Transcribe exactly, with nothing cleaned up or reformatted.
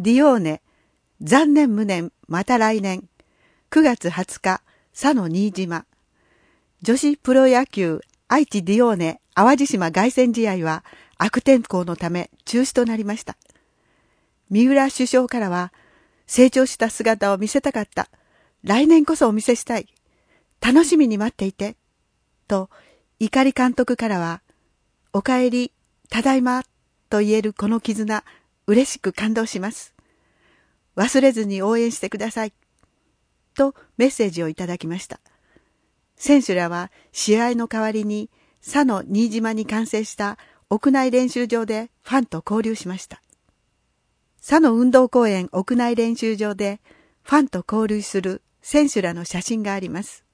ディオーネ、残念無念、また来年。くがつはつか、佐野新島。女子プロ野球、愛知ディオーネ、淡路島凱旋試合は悪天候のため中止となりました。三浦首相からは、成長した姿を見せたかった。来年こそお見せしたい。楽しみに待っていて。と、碇監督からは、おかえり、ただいま、と言えるこの絆、嬉しく感動します。忘れずに応援してください。とメッセージをいただきました。選手らは試合の代わりに佐野新島に完成した屋内練習場でファンと交流しました。佐野運動公園屋内練習場でファンと交流する選手らの写真があります。